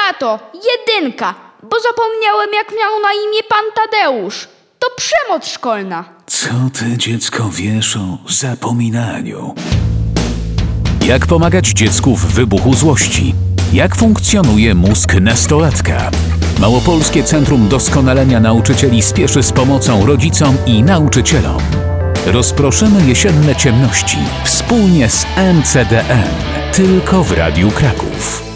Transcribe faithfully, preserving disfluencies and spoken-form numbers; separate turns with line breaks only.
Tato, jedynka, bo zapomniałem, jak miał na imię pan Tadeusz. To przemoc szkolna.
Co ty, dziecko, wiesz o zapominaniu? Jak pomagać dziecku w wybuchu złości? Jak funkcjonuje mózg nastolatka? Małopolskie Centrum Doskonalenia Nauczycieli spieszy z pomocą rodzicom i nauczycielom. Rozproszymy jesienne ciemności wspólnie z M C D M. Tylko w Radiu Kraków.